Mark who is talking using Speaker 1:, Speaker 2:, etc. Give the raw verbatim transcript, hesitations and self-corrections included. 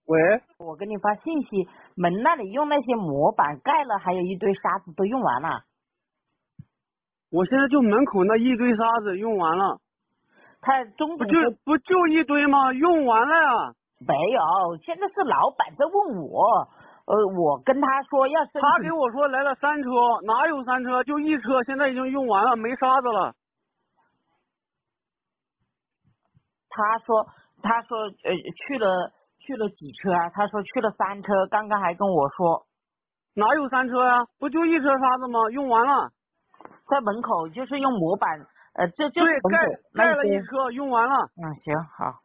Speaker 1: 喂，
Speaker 2: 我给你发信息，门那里用那些模板盖了，还有一堆沙子都用完了。
Speaker 1: 我现在就门口那一堆沙子用完了，
Speaker 2: 他中
Speaker 1: 不就
Speaker 2: 午说
Speaker 1: 不就一堆吗？用完了呀。
Speaker 2: 没有，现在是老板在问我，呃，我跟他说要申
Speaker 1: 他
Speaker 2: 请，
Speaker 1: 给我说来了三车，哪有三车？就一车，现在已经用完了，没沙子了。
Speaker 2: 他说他说呃去了去了几车啊？他说去了三车，刚刚还跟我说
Speaker 1: 哪有三车呀？不就一车沙子吗？用完了。
Speaker 2: 在门口就是用模板，呃，这就是
Speaker 1: 对，盖
Speaker 2: 门口那
Speaker 1: 盖了一
Speaker 2: 些。
Speaker 1: 车，用完了。
Speaker 2: 嗯，行好。